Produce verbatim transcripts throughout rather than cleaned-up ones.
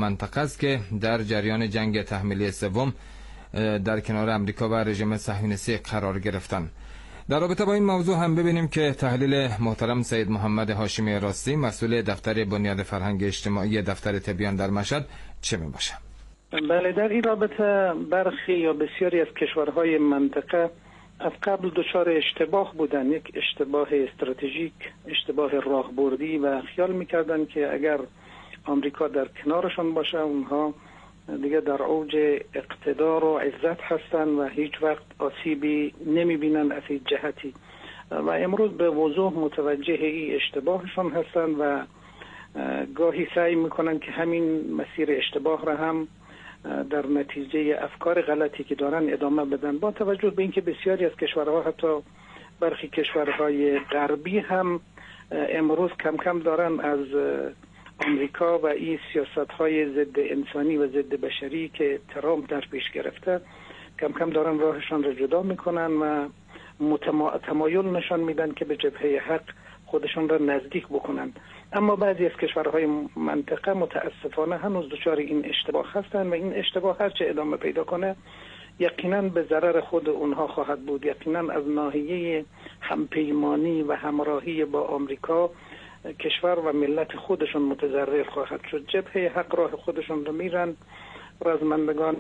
منطقه است که در جریان جنگ تحمیلی سوم در کنار امریکا و رژیم صهیونیستی قرار گرفتند. در رابطه با این موضوع هم ببینیم که تحلیل محترم سید محمد هاشمی راستی، مسئول دفتر بنیاد فرهنگ اجتماعی دفتر تبیان در مشهد، چه میباشه؟ بله، در این رابطه برخی یا بسیاری از کشورهای منطقه از قبل دچار اشتباه بودن، یک اشتباه استراتژیک، اشتباه راهبردی، و خیال میکردن که اگر آمریکا در کنارشان باشه اونها دیگه در اوج اقتدار و عزت هستن و هیچ وقت آسیبی نمیبینن از هیچ جهتی، و امروز به وضوح متوجه این اشتباهشان هستن و گاهی سعی میکنن که همین مسیر اشتباه را هم در نتیجه افکار غلطی که دارن ادامه بدن، با توجه به اینکه بسیاری از کشورها، حتی برخی کشورهای غربی هم امروز کم کم دارن از آمریکا و این سیاست‌های ضد انسانی و ضد بشری که ترامپ در پیش گرفته کم کم دارن راهشان را جدا میکنن و تمایل نشان میدن که به جبهه حق خودشان را نزدیک بکنن. اما بعضی از کشورهای منطقه متاسفانه هنوز دچار این اشتباه هستند و این اشتباه هرچه ادامه پیدا کنه یقینا به ضرر خود اونها خواهد بود. یقینا از ناحیه همپیمانی و همراهی با آمریکا کشور و ملت خودشون متضرر خواهد شد. جبهه حق راه خودشون رو میرن، رزمندگان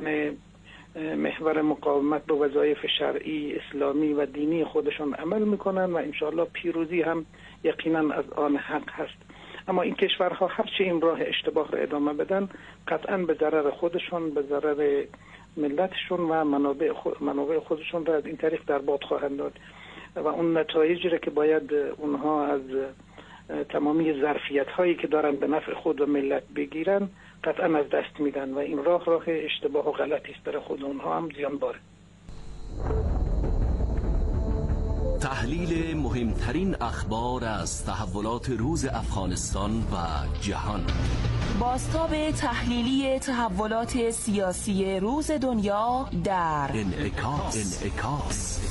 محور مقاومت به وظایف شرعی اسلامی و دینی خودشون عمل میکنن و انشاءالله پیروزی هم یقینا از آن حق هست. اما این کشورها هرچی این راه اشتباه را ادامه بدن قطعا به ضرر خودشون، به ضرر ملتشون و منابع, خود منابع خودشون را از این طریق در باد خواهند داد و اون نتایجی را که باید اونها از تمامی ظرفیت هایی که دارن به نفع خود و ملت بگیرن قطعا از دست میدن و این راه راه اشتباه و غلطی است، برای خود اونها هم زیان باره. تحلیل مهمترین اخبار از تحولات روز افغانستان و جهان، بازتاب تحلیلی تحولات سیاسی روز دنیا در انعکاس, انعکاس.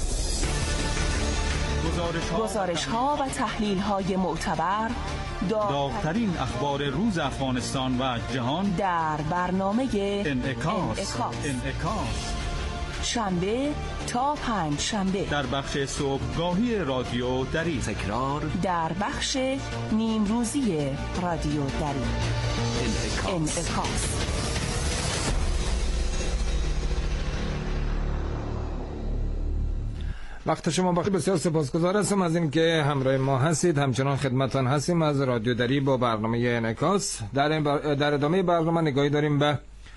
گزارش ها و تحلیل های معتبر، داغ‌ترین اخبار روز افغانستان و جهان در برنامه انعکاس. انعکاس شنبه تا پنج شنبه در بخش صبحگاهی رادیو دری، تکرار در بخش نیم روزی رادیو دری. انعکاس, انعکاس. وقت شما بخیر. بسیار سپاسگزار هستم از این که همراه ما هستید. همچنان خدمتان هستیم از رادیو دری با برنامه انعکاس. در بر... در ادامه برنامه نگاهی داریم به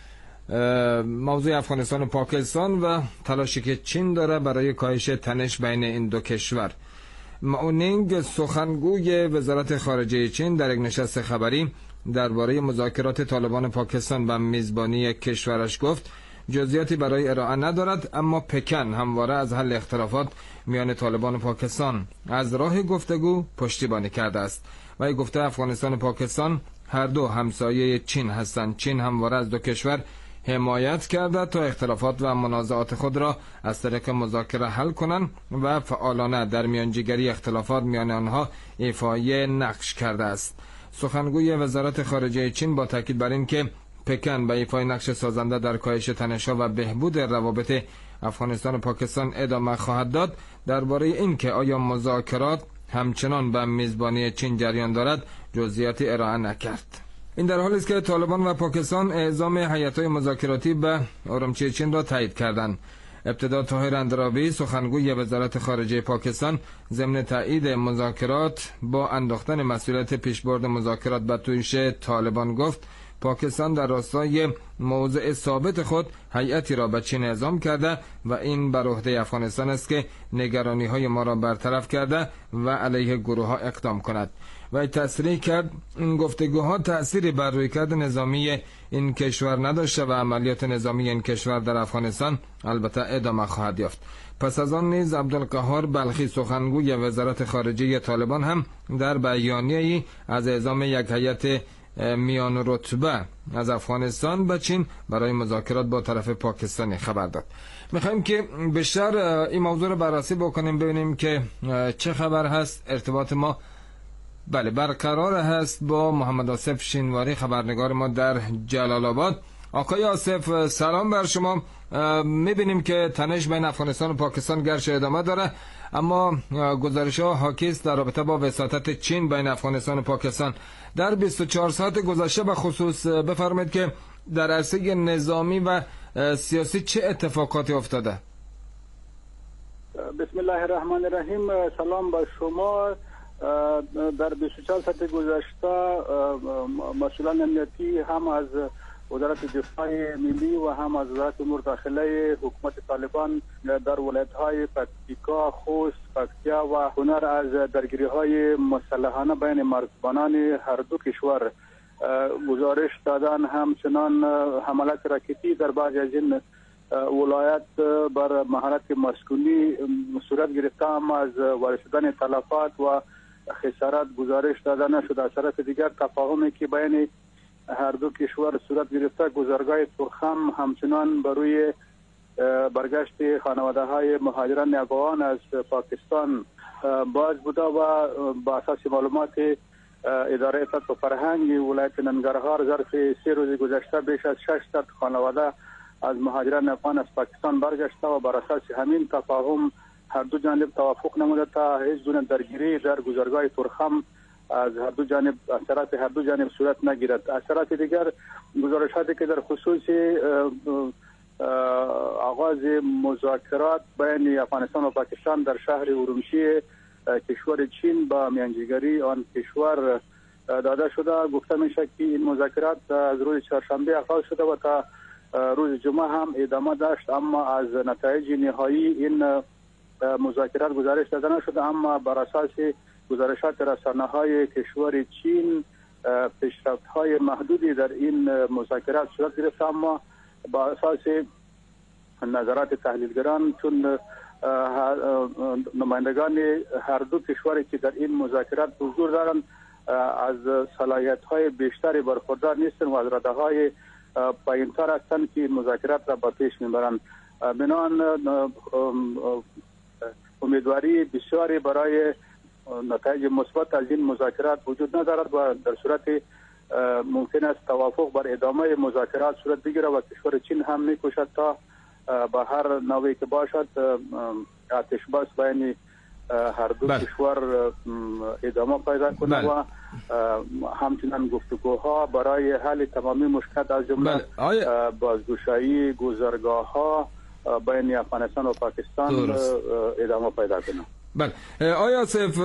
موضوع افغانستان و پاکستان و تلاشی که چین داره برای کاهش تنش بین این دو کشور. ماونینگ، سخنگوی وزارت خارجه چین، در یک نشست خبری درباره مذاکرات طالبان پاکستان و میزبانی کشورش گفت جزئیاتی برای ارائه ندارد، اما پکن همواره از حل اختلافات میان طالبان و پاکستان از راه گفتگو پشتیبانی کرده است. و ای گفته افغانستان و پاکستان هر دو همسایه چین هستند. چین همواره از دو کشور حمایت کرده تا اختلافات و منازعات خود را از طریق مذاکره حل کنند و فعالانه در میانجیگری اختلافات میان آنها ایفای نقش کرده است. سخنگوی وزارت خارجه چین با تاکید بر این که پکن به ایفای نقش سازنده در کاهش تنش‌ها و بهبود روابط افغانستان و پاکستان ادامه خواهد داد، درباره این که آیا مذاکرات همچنان به میزبانی چین جریان دارد جزئیاتی ارائه نکرد. این در حالی است که طالبان و پاکستان اعزام هیئت‌های مذاکراتی به اورمچی چین را تایید کردند. ابتدا طاهر اندرابی، سخنگوی وزارت خارجه پاکستان، ضمن تایید مذاکرات با انداختن مسئولیت پیشبرد مذاکرات به دوش طالبان گفت پاکستان در راستای موضع ثابت خود هیئتی را به چین اعزام کرده و این بر عهده افغانستان است که نگرانی‌های ما را برطرف کرده و علیه گروه‌ها اقدام کند. و تصریح کرد این گفتگوها تأثیری بر رویکرد نظامی این کشور نداشته و عملیات نظامی این کشور در افغانستان البته ادامه خواهد یافت. پس از آن نیز عبدالقهار بلخی، سخنگوی وزارت خارجه طالبان، هم در بیانیه‌ای از اعزام یک هیئت میان رتبه از افغانستان به چین برای مذاکرات با طرف پاکستانی خبر داد. میخوایم که بیشتر این موضوع رو بررسی بکنیم، ببینیم که چه خبر هست، ارتباط ما بله، برقرار هست با محمد آصف شینواری خبرنگار ما در جلال آباد. آقای آصف سلام بر شما. میبینیم که تنش بین افغانستان و پاکستان گرچه ادامه داره، اما گزارش ها حاکی است در رابطه با وساطت چین بین افغانستان و پاکستان. در بیست و چهار ساعت گذشته به خصوص بفرمایید که در عرصه نظامی و سیاسی چه اتفاقاتی افتاده؟ بسم الله الرحمن الرحیم. سلام با شما. در بیست و چهار ساعت گذشته مسئولان امنیتی هم از وزارت دفاع ملی و هم از وزارت امور داخله حکومت طالبان در ولایت‌های پکتیکا، خوست، پکتیا و هنر از درگیری‌های مسلحانه بین مرزبانان هر دو کشور گزارش دادن. همچنان حملات راکتی در بعضی از این ولایت بر محلات مسکونی صورت گرفته، هم از وارد شدن تلفات و خسارات گزارش داده نشد. از طرف دیگر تفاهمی که بین هر دو کشور صورت گرفته، گذرگاه ترخم همچنان بروی برگشت خانواده های مهاجران افغان از پاکستان باز بوده و با اساس معلومات اداره اطلاعات و فرهنگ ولایت ننگرهار ظرف سه روز گذشته بیش از ششصد خانواده از مهاجران افغان از پاکستان برگشته و بر اساس همین تفاهم هر دو جانب توافق نموده تا هیچ گونه درگیری در گذرگاه ترخم از هر دو جانب از طرف هر دو جانب صورت نگیرد. از طرف دیگر گزارشاتی که در خصوص آغاز مذاکرات بین افغانستان و پاکستان در شهر اورمچی کشور چین با میانجیگری آن کشور داده شده، گفته میشه که این مذاکرات از روز چهارشنبه آغاز شده و تا روز جمعه هم ادامه داشت، اما از نتایج نهایی این مذاکرات گزارش داده نشده. اما بر اساس گزارشات رسانه‌های کشور چین پیشرفت‌های محدودی در این مذاکرات صورت گرفت، اما با اساس نظرات تحلیلگران چون نمایندگان هر دو کشوری که در این مذاکرات حضور دارند از صلاحیت‌های بیشتری برخوردار نیستند و از رده‌های پایین‌تر هستند که مذاکرات را به پیش می‌برند. بنابراین امیدواری بسیاری برای نتایج مثبت از این مذاکرات وجود ندارد و در صورت ممکن است توافق بر ادامه مذاکرات صورت بگیرد و کشور چین هم می‌کوشد تا به هر نوعی که باشد آتش بس بین هر دو بله. کشور ادامه پیدا کنه بله. و همچنین گفتگوها برای حل تمامی مشکلات از جمله بله. آیا... بازگشایی گذرگاه‌ها بین افغانستان و پاکستان درست. ادامه پیدا کنه. بله. آیا آصف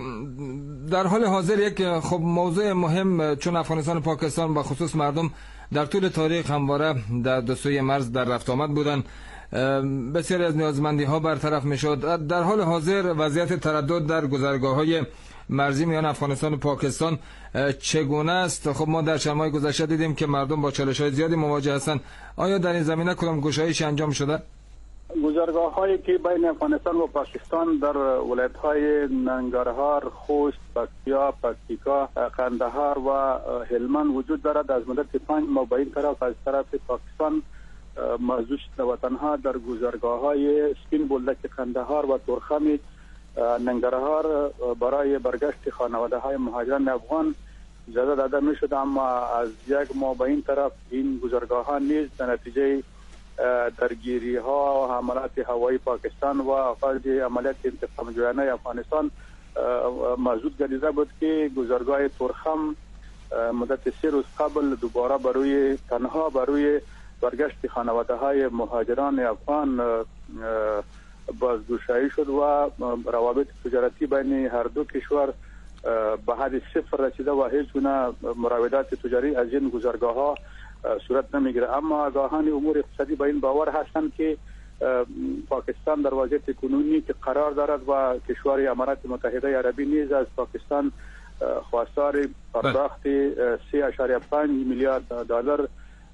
در حال حاضر یک خب موضوع مهم، چون افغانستان و پاکستان با خصوص مردم در طول تاریخ همواره در دو سوی مرز در رفت آمد بودن، بسیاری از نیازمندی ها برطرف می شد. در حال حاضر وضعیت تردد در گذرگاه های مرزی میان افغانستان و پاکستان چگونه است؟ خب ما در چند ماه گذشته دیدیم که مردم با چالش های زیادی مواجه هستند. آیا در این زمینه کدام گشایش انجام شده؟ گذرگاه هایی که بین افغانستان و پاکستان در ولایت های ننگرهار، خوست، پکتیا، پکتیکا، قندهار و هلمند وجود دارد. از مدت پنج ماه به این طرف از طرف پاکستان موضوع شده و تنها در گذرگاه های سپین بولدک قندهار و ترخم ننگرهار برای برگشت خانواده های مهاجران افغان اجازه داده می شد، اما از یک ماه به این طرف این گذرگاه ها نیز در نتیجه درگیری ها و حملات هوایی پاکستان و آغاز عملیات انتقام جویانه افغانستان موجود گردیده بود که گذرگاه ترخم مدت سه روز قبل دوباره بروی تنها بروی برگشت خانواده های مهاجران افغان بازگشایی شد و روابط تجارتی بین هر دو کشور به حد صفر رسیده و هیچ گونه مراودات تجاری از این گذرگاه ها صورت نمیگیره. اما آگاهان امور اقتصادی به این باور هستند که پاکستان در وضعیت کنونی که قرار دارد و کشور امارات متحده عربی نیز از پاکستان خواستار پرداخت سه اشاریه پنج میلیارد دلار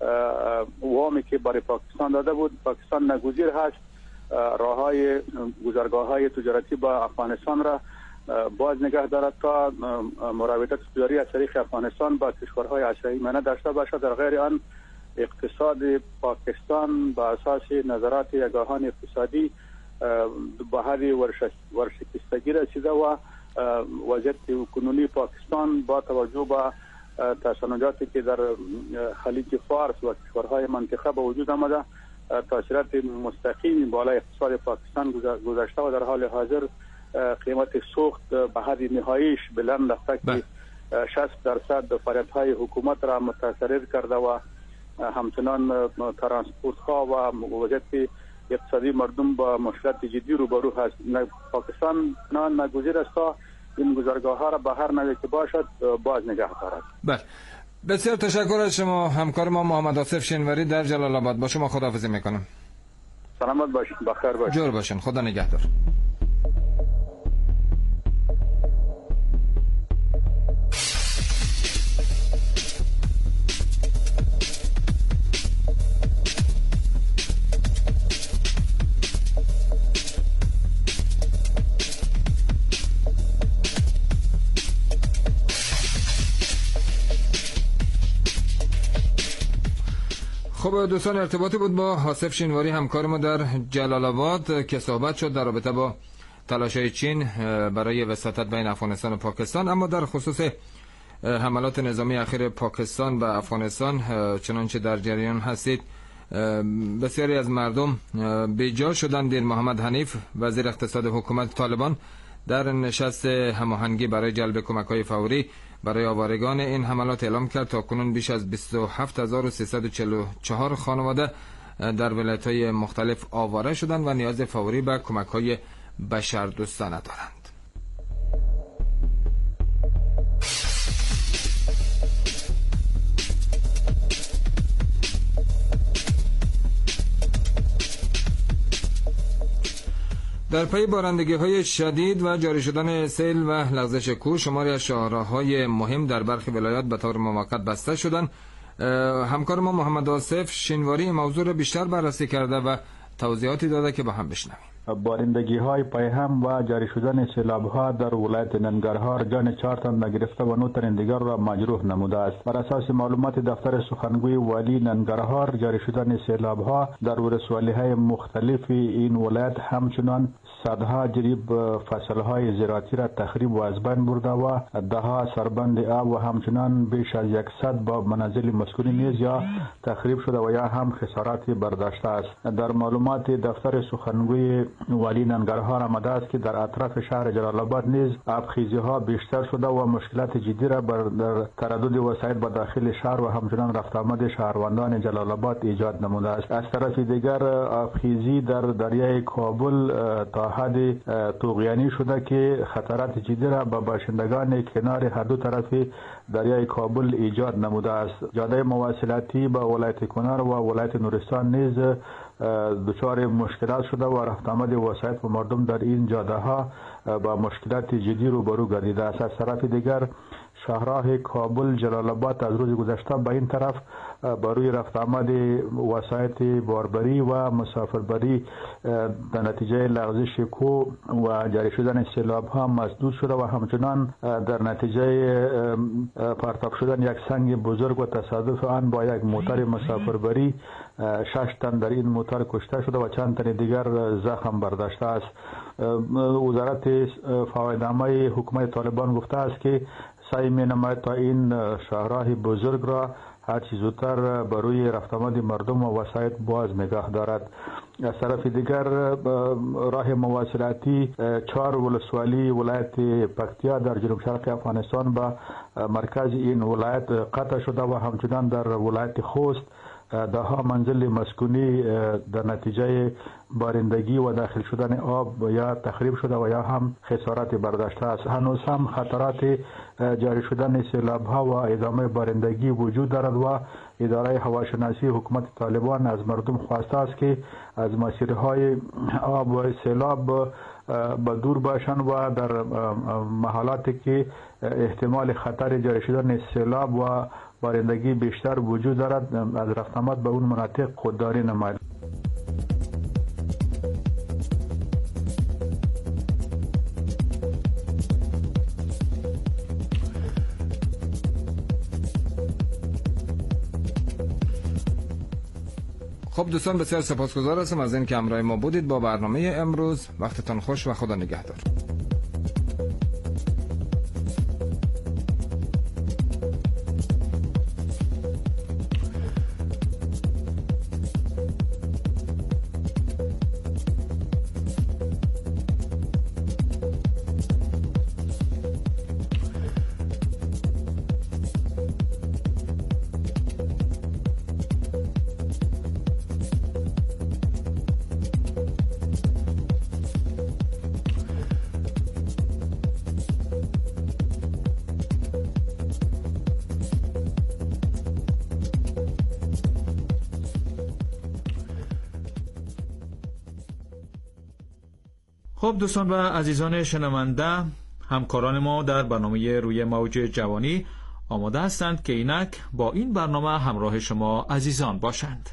وامی که برای پاکستان داده بود. پاکستان ناگزیر هست راههای گذرگاه‌های تجارتی با افغانستان را باز نگه دارد تا مراودات تجاری از طریق افغانستان با کشورهای عشایمانه داشته باشد. در غیر آن اقتصاد پاکستان با اساس نظرات آگاهان اقتصادی به حد ورشکستگی رسیده و وضعیت کنونی پاکستان با توجه به تشنجاتی که در خلیج فارس و کشورهای منطقه به وجود آمده تاثیرات مستقیم بالای اقتصاد پاکستان گذاشته و در حال حاضر قیمت سوخت به حد نهاییش بلند رفته که شصت درصد فعالیت‌های حکومت را متاثر کرده و همچنان ترانسپورت ها و وضعیت اقتصادی مردم با مشکلات جدی روبرو هست. پاکستان نه ناگزیر است تا این گذرگاه ها را به هر نوعی که باشد باز نگه دارد. بله، بسیار تشکر از شما. همکار ما محمد آصف شنوری در جلال آباد. با شما خداحافظی میکنم. سلامت باشید، بخیر باشید. جور باشین، خدا نگهدار. خب دوستان، ارتباطی بود با آصف شینواری همکار ما در جلال آباد که صحبت شد در رابطه با تلاش‌های چین برای وساطت بین افغانستان و پاکستان. اما در خصوص حملات نظامی اخیر پاکستان و افغانستان چنانچه در جریان هستید، بسیاری از مردم بیجا شدند. دیر محمد حنیف وزیر اقتصاد حکومت طالبان در نشست هماهنگی برای جلب کمک‌های فوری برای آوارگان این حملات اعلام کرد تا کنون بیش از بیست و هفت هزار و سیصد و چهل و چهار خانواده در ولایت‌های مختلف آواره شدند و نیاز فوری به کمک‌های بشردوستانه دارند. در پی بارندگی‌های شدید و جاری شدن سیل و لغزش کوه، شماری از شاهراه‌های مهم در برخی ولایات به طور موقت بسته شدند. همکار ما محمد آصف شینواری موضوع را بیشتر بررسی کرده و توضیحاتی داده که با هم بشنویم. بارندگی های پیهم و جاری شدن سیلاب ها در ولایت ننگرهار جان چهار تن نگرفته و نه تن دیگر را مجروح نموده است. بر اساس معلومات دفتر سخنگوی والی ننگرهار، جاری شدن سیلاب ها در ولسوالی های مختلف این ولایت همچنان صدها جریب فصل های زراعتی را تخریب و از بین برده و دهها سربند آب و همچنان بیش از صد با منازل مسکونی نیز یا تخریب شده و یا هم خسارات برداشته است. در معلومات دفتر سخنگوی والی ننگرهار آمده است که در اطراف شهر جلال آباد نیز آبخیزی ها بیشتر شده و مشکلات جدی را بر در تردد وسایل به داخل شهر و همچنان رفت آمد شهروندان جلال آباد ایجاد نموده است. از طرف دیگر آبخیزی در دریای کابل تا حد طغیانی شده که خطرات جدی را به باشندگان کنار هر دو طرف دریای کابل ایجاد نموده است. جاده مواصلاتی با ولایت کنار و ولایت نورستان نیز دچار مشکلات شده و رفت آمد وسایل و مردم در این جاده ها با مشکلات جدی روبرو گردیده است. از طرف دیگر شهرهای کابل جلال آباد از روز گذشته به این طرف بروی رفت آمد وسایل باربری و مسافربری در نتیجه لغزش کوه و جاری شدن سیلاب ها مسدود شده و همچنان در نتیجه پرتاب شدن یک سنگ بزرگ و تصادف آن با یک موتر مسافربری شش تن در این موتر کشته شده و چند تن دیگر زخم برداشته است. وزارت فوایدنامه حکومت طالبان گفته است که سعی می‌نماید تا این شهرهای بزرگ را هر چیز زودتر بروی رفت آمد مردم و وسایل باز نگاه دارد. از طرف دیگر راه مواصلاتی چهار ولسوالی ولایت پکتیا در جنوب شرق افغانستان با مرکز این ولایت قطع شده و همچنان در ولایت خوست دهها منزل مسکونی در نتیجه بارندگی و داخل شدن آب یا تخریب شده و یا هم خسارات برداشته است. هنوز هم خطرات جاری شدن سیلاب ها و ادامه بارندگی وجود دارد و اداره هواشناسی حکومت طالبان از مردم خواسته است که از مسیرهای آب و سیلاب با دور باشند و در محالاتی که احتمال خطر جاری شدن سیلاب و بارندگی بیشتر وجود دارد از رفت آمد به اون مناطق خودداری نماید. خب دوستان، بسیار سپاسگزار هستم از این که همراه ما بودید با برنامه امروز. وقتتان خوش و خدا نگهدار. خب دوستان و عزیزان شنونده، همکاران ما در برنامه روی موج جوانی آماده هستند که اینک با این برنامه همراه شما عزیزان باشند.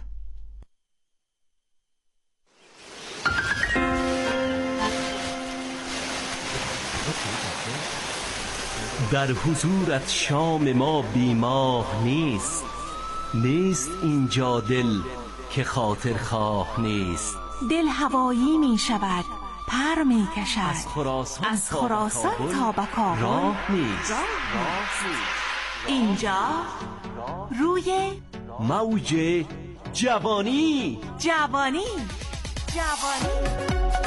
در حضورت شام ما بیماه نیست، نیست اینجا دل که خاطر خواه نیست. دل هوایی می شود، پر می کشد از خراسان, از خراسان تا به کابل راه نیست. اینجا روی موج جوانی جوانی جوانی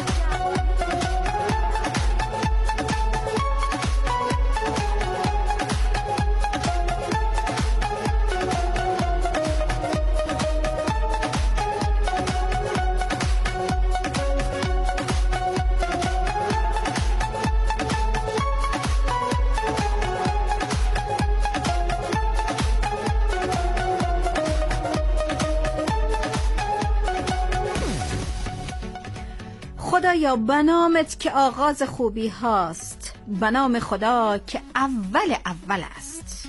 خدایا بنامت که آغاز خوبی هاست، بنام خدا که اول اول است.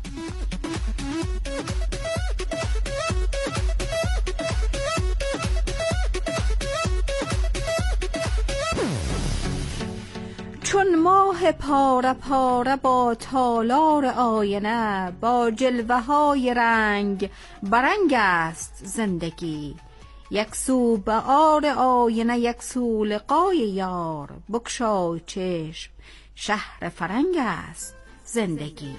چون ماه پاره پاره با تالار آینه، با جلوه های رنگ برنگ است زندگی. یک سو بهار آینه، یک سو لقای یار، بگشای چشم شهر فرنگ است زندگی.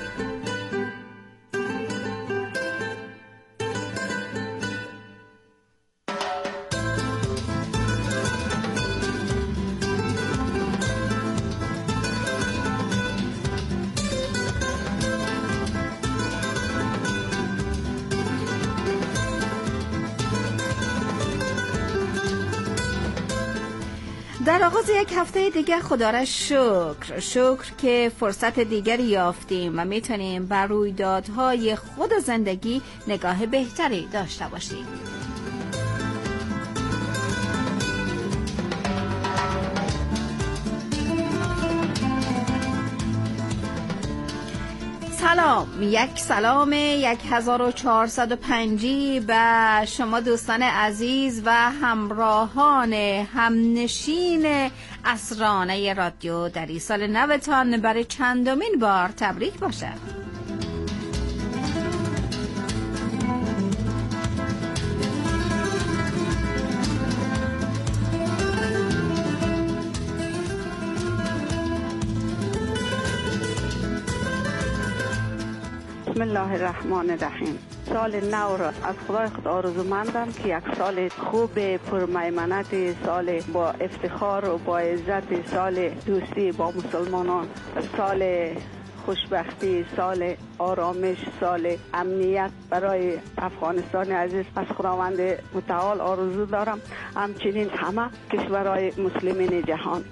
در آغاز یک هفته دیگه خدا را شکر شکر که فرصت دیگری یافتیم و میتونیم بر رویدادهای خود و زندگی نگاه بهتری داشته باشیم. سلام، یک سلام یک هزار و چهارصد و پنجی به شما دوستان عزیز و همراهان همنشین اسرانه رادیو دری. سال نوتان برای چندمین بار تبریک باشه. بسم الله الرحمن الرحیم. سال نو را از خدای خود آرزومندم که یک سال خوب پرمیمنت، سال با افتخار و با عزت، سال دوستی با مسلمانان، سال خوشبختی، سال آرامش، سال امنیت برای افغانستان عزیز از خداوند متعال آرزو دارم، همچنین همه کشورهای مسلمین جهان.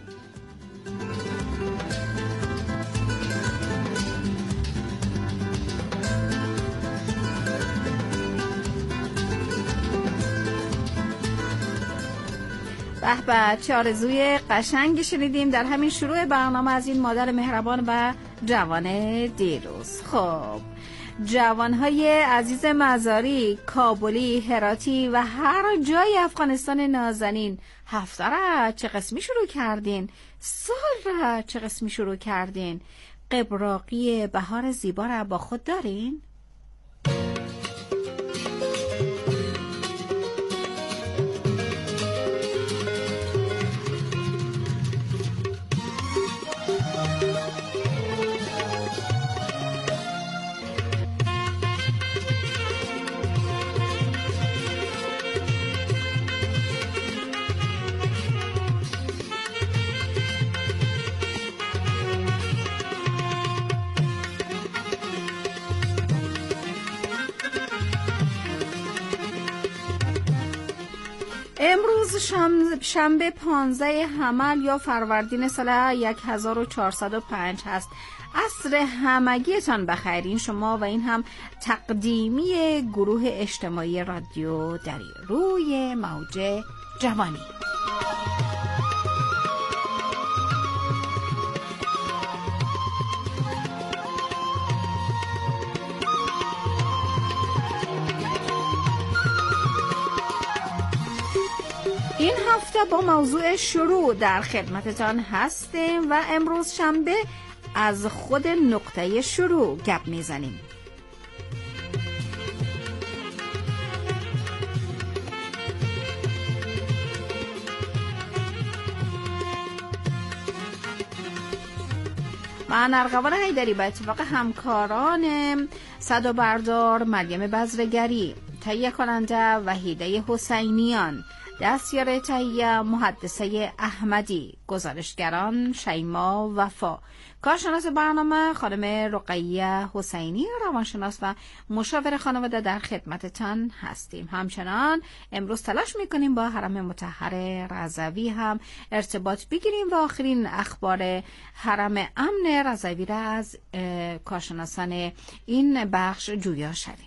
به به، چه آرزوی قشنگی شنیدیم در همین شروع برنامه از این مادر مهربان و جوان دیروز. خب جوانهای عزیز مزاری، کابلی، هراتی و هر جای افغانستان نازنین، هفته را چه قسمی شروع کردین؟ سال را چه قسمی شروع کردین؟ قبراقی بهار زیبا را با خود دارین؟ امروز شنبه پانزده حمل یا فروردین سال هزار و چهارصد و پنج هست. عصر همگیتان بخیر. این شما و این هم تقدیمی گروه اجتماعی رادیو دری روی موج جوانی. این هفته با موضوع شروع در خدمتتان هستیم و امروز شنبه از خود نقطه شروع گپ میزنیم. من ارغوان حیدری به اتفاق همکاران صدا بردار مریم بزرگری، تهیه کننده وحیده حسینیان، دستیار تهیه محدثه احمدی، گزارشگران شیما وفا، کارشناس برنامه خانم رقیه حسینی، روانشناس و مشاور خانواده در خدمتتان هستیم. همچنان امروز تلاش میکنیم با حرم مطهر رضوی هم ارتباط بگیریم و آخرین اخبار حرم امن رضوی را از کارشناسان این بخش جویا شویم.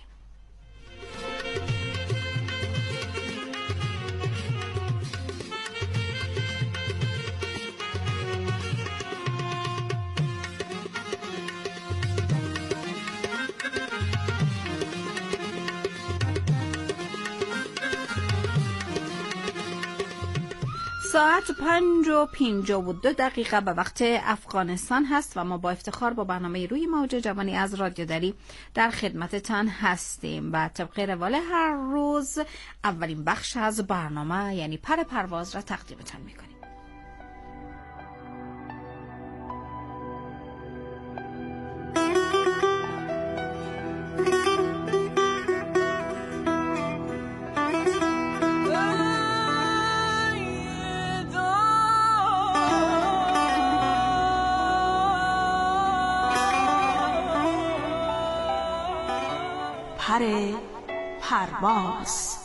ساعت پنج و پنجاه و دو دقیقه به وقت افغانستان هست و ما با افتخار با برنامه روی موج جوانی از رادیو دری در خدمتتان هستیم و طبق روال هر روز اولین بخش از برنامه یعنی پر پرواز را تقدیمتان میکنیم. پر پرواز.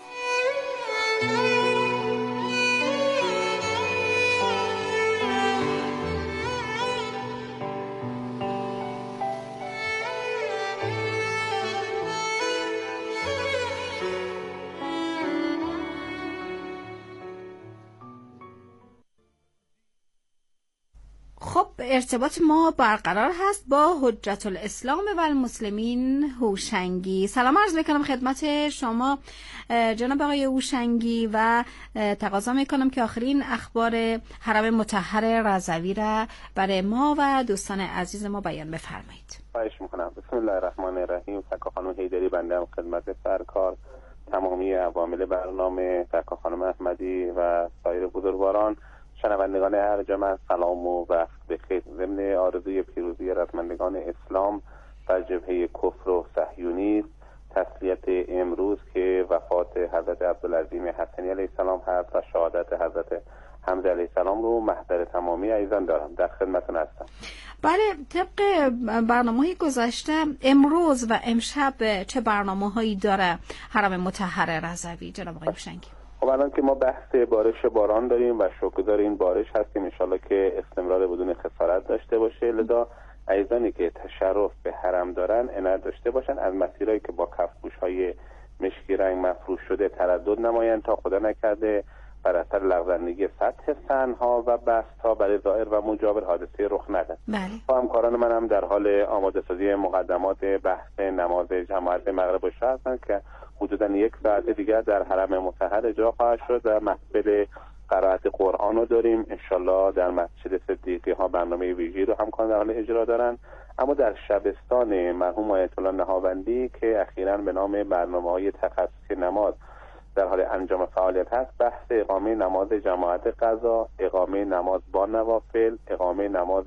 خب ارتباط ما برقرار هست با حجت الاسلام و المسلمین هوشنگی. سلام عرض میکنم خدمت شما جناب آقای هوشنگی و تقاضا میکنم که آخرین اخبار حرم مطهر رضوی را برای ما و دوستان عزیز ما بیان بفرمایید. خواهش میکنم. بسم الله الرحمن الرحیم. سکا خانم حیدری بنده هم خدمت سرکار، تمامی عوامل برنامه، سکا خانم احمدی و سایر بزرگواران، شنوندگان ارجمند سلام و وقت بخیر. ضمن آرزوی پیروزی رزمندگان اسلام بر جبهه کفر و صهیونیسم، تسلیت امروز که وفات حضرت عبدالعظیم حسنی علیه السلام هست و شهادت حضرت حمزه علیه السلام رو محضر تمامی عزیزان دارم. در خدمتتون هستم. بله، طبق برنامه‌های گذشته امروز و امشب چه برنامه‌هایی داره حرم مطهر رضوی جناب آقای هوشنگی؟ خب الان که ما بحث بارش باران داریم و شکرگزار این بارش هستیم، انشالله که استمرار بدون خسارت داشته باشه. لذا عزیزانی که تشرف به حرم دارن عنایت داشته باشن، از مسیرهایی که با کفپوش‌های مشکی رنگ مفروش شده تردد نمایند تا خدا نکرده بر اثر لغزندگی سطح صحن‌ها و بست‌ها برای زائر و مجاور حادثه رخ ندهد. بله. همکاران من هم در حال آماده سازی مقدمات بحث نماز جماعت مغرب و عشا هستند که حدوداً یک ساعت دیگر در حرم مطهر اجرا خواهد شد و محفل قرائت قرآن رو داریم. انشالله در مسجد صدیقی ها برنامه ویژه‌ای رو همکاران در حال اجرا دارن. اما در شبستان مرحوم آیت الله نهاوندی که اخیراً به نام برنامه‌های تخصصی نماز در حال انجام فعالیت هست، بحث اقامه نماز جماعت قضا، اقامه نماز با نوافل، اقامه نماز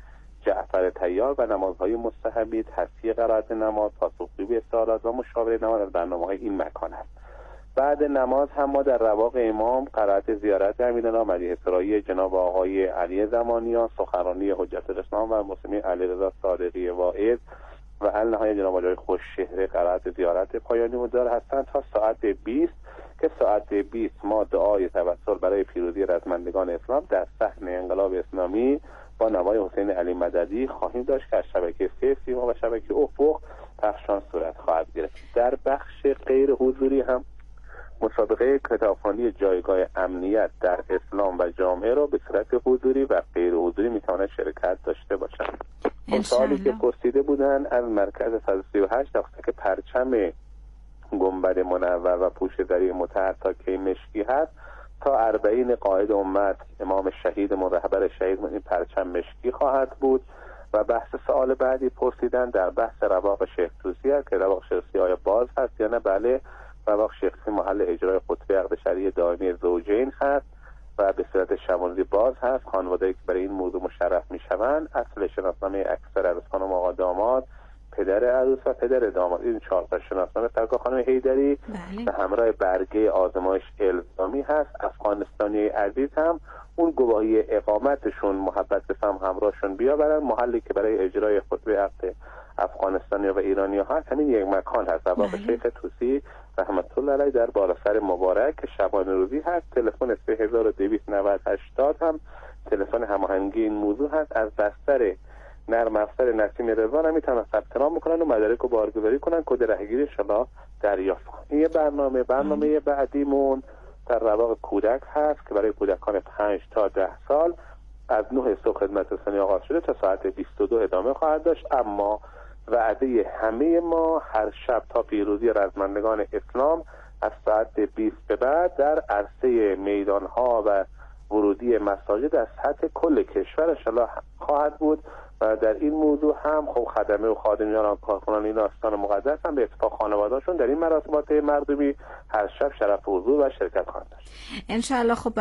جعفر طیار و نمازهای مستحبی، تصحیح قرائت نماز، پاسخگویی به سوالات و مشاوره نماز از برنامه‌های این مکان است. بعد نماز هم ما در رواق امام قرائت زیارت امیرالله علی اسرایی جناب آقای علی زمانیان، سخنرانی حجت الاسلام و المسلمین علیرضا صادقی واعظ و النهایه جناب آقای خوش‌چهره قرائت زیارت پایانی مدار هستند تا ساعت بیست که ساعت بیست ما دعای توسل برای پیروزی رزمندگان اسلام در صحن انقلاب اسلامی با نوای حسین علی مددی خواهیم داشت که از شبکه سه سیما و شبکه افق پخشان صورت خواهد گرفت. در بخش غیر حضوری هم مسابقه کتابخوانی جایگاه امنیت در اسلام و جامعه را به صورت حضوری و غیر حضوری میتواند شرکت داشته باشند. سوالی که پرسیده بودن از مرکز صد و سی و هشت نقطه که پرچم گنبد منور و پوش دری مطهر تا کی مشکی هست، تا اربعین قائد امت، امام شهیدمون، رهبر شهیدمون، این پرچم مشکی خواهد بود. و بحث سوال بعدی پرسیدن در بحث رواق شیخ طوسی هست که رواق شیخ طوسی آیا باز هست یا نه. بله، رواق شیخ طوسی محل اجرای خطبه عقد شرعی دائمی زوجین هست و به صورت شمالی باز هست. خانواده‌ای که برای این موضوع مشرف میشوند اصل شناسنامه اکثر عروسان و آقا داماد، پدر عروس و پدر داماد، این چهار تا شناسنامه سرکار خانم حیدری به همراه برگه آزمایش الزامی هست. افغانستانی عزیز هم اون گواهی اقامتشون محبت بفهم همراهشون بیاورن. محلی که برای اجرای خطبه عقد افغانستانی و ایرانی هست همین یک مکان هست، رواق شیخ طوسی رحمت الله علیه در بالاسر مبارک که شبانه روزی هست. تلفن سه هزار و دویست و نود و هشتاد هم تلفن هماهنگی این موضوع هست. از بستر نرم افزار نسیم رضوان هم میتونن ثبت نام میکنن و مدارک رو بارگذاری کنن، کد رهگیری ان شاءالله دریافت کنن. این برنامه برنامه بعدیمون در رواق کودک هست که برای کودکان پنج تا ده سال از نه صبح خدمت رسانی آغاز شده تا ساعت بیست و دو ادامه خواهد داشت. اما وعده همه ما هر شب تا پیروزی رزمندگان اسلام از ساعت بیست به بعد در عرصه میدانها و ورودی مساجد از سطح کل کشور ان شاءالله خواهد بود. و در این موضوع هم خب خدمه و خادمیان و کارکنان این آستان مقدس هم به اتفاق خانواده‌شون در این مراسمات مردمی هر شب شرف حضور و شرکت خواهند داشت ان شاء الله. خب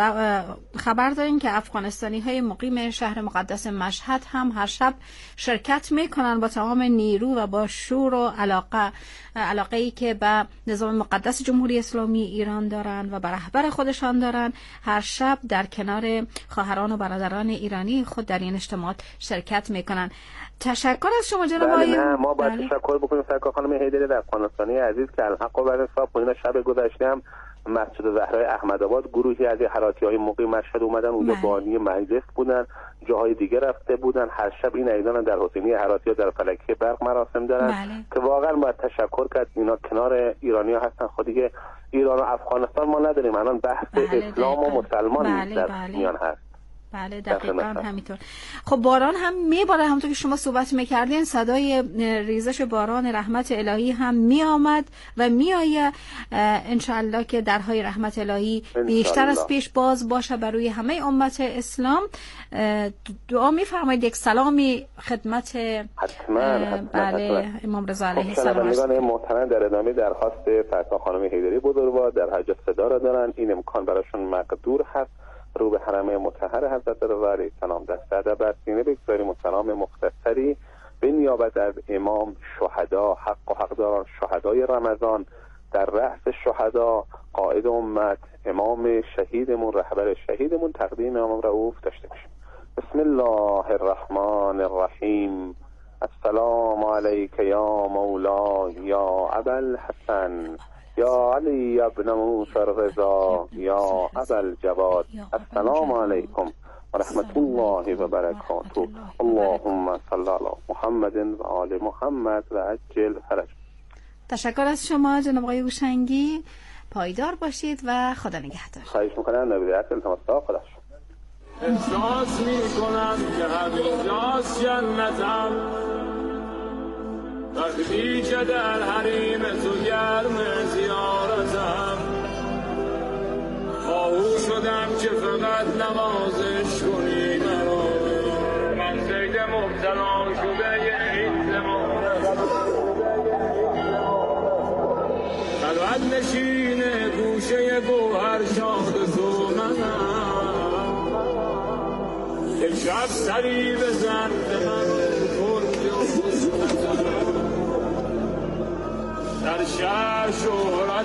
خبر دارین که افغانستانی های مقیم شهر مقدس مشهد هم هر شب شرکت میکنن با تمام نیرو و با شور و علاقه علاقه ای که به نظام مقدس جمهوری اسلامی ایران دارن و به رهبر خودشان دارن. هر شب در کنار خواهران و برادران ایرانی خود در این اجتماعات شرکت میکنن. تشکر از شما جناب آقای. بله، ما باید بله. تشکر بکنیم سرکار خانم حیدری در افغانستانی عزیز که الحق و برنصاف پایین شب گذشته هم مسجد زهرای احمدآباد گروهی از حراجی‌های مقیم مشهد اومدن اونجا بانی مجلس بودن، جاهای دیگه رفته بودن. هر شب این عزیزان در حسینی حراجی‌ها در فلکی برق مراسم دارن بله. که واقعا باید تشکر کرد. اینا کنار ایرانی‌ها هستن. خود دیگه ایران و افغانستان ما نداریم، الان بحث بله اسلام و مسلمان بله در بله. میان هست. بله دقیقاً همینطور. خب باران هم میباره، همونطور که شما صحبت میکردین صدای ریزش باران رحمت الهی هم میآمد و میآید. انشالله که درهای رحمت الهی بیشتر از پیش باز باشه برای همه امت اسلام. دعا میفرمایید یک سلامی خدمت حتما حتما بله امام رضا علیه السلام. شنوندگان محترم در ادامه درخواست فرزند خانم حیدری بزرگوار در حج صدا را دارن، این امکان براشون مقدور هست. رو به حرمه مطهر حضرت رضا علیه السلام دست ادب بر سینه بگذاریم و سلام مختصری به نیابت از امام شهدا، حق و حقداران شهدای رمضان در رأس شهدا قائد امت امام شهیدمون رهبر شهیدمون تقدیم امام رؤوف داشته باشیم. بسم الله الرحمن الرحیم. السلام علیک یا مولا یا ابوالحسن یا علی ابن موسی الرضا یا ابوالجواد. السلام علیکم و رحمت الله و برکاته. اللهم صل علی محمد و آل محمد و عجل فرج. تشکر از شما جناب آقای هوشنگی. پایدار باشید و خدا نگهدار. خواهش می‌کنم نبیرت التماس خدا. احساس می‌کنم که همینجاست جنتم وقتی که در حریم تو گرم زیارتم. خواهو شدم که فقط نوازش کنی مرا، من زید مبتلا شده این زمانم. خلوت نشین گوشه گوهر شاد تو منم. یک شب سری بزن به من کنج و خسنتم در شهر شهرت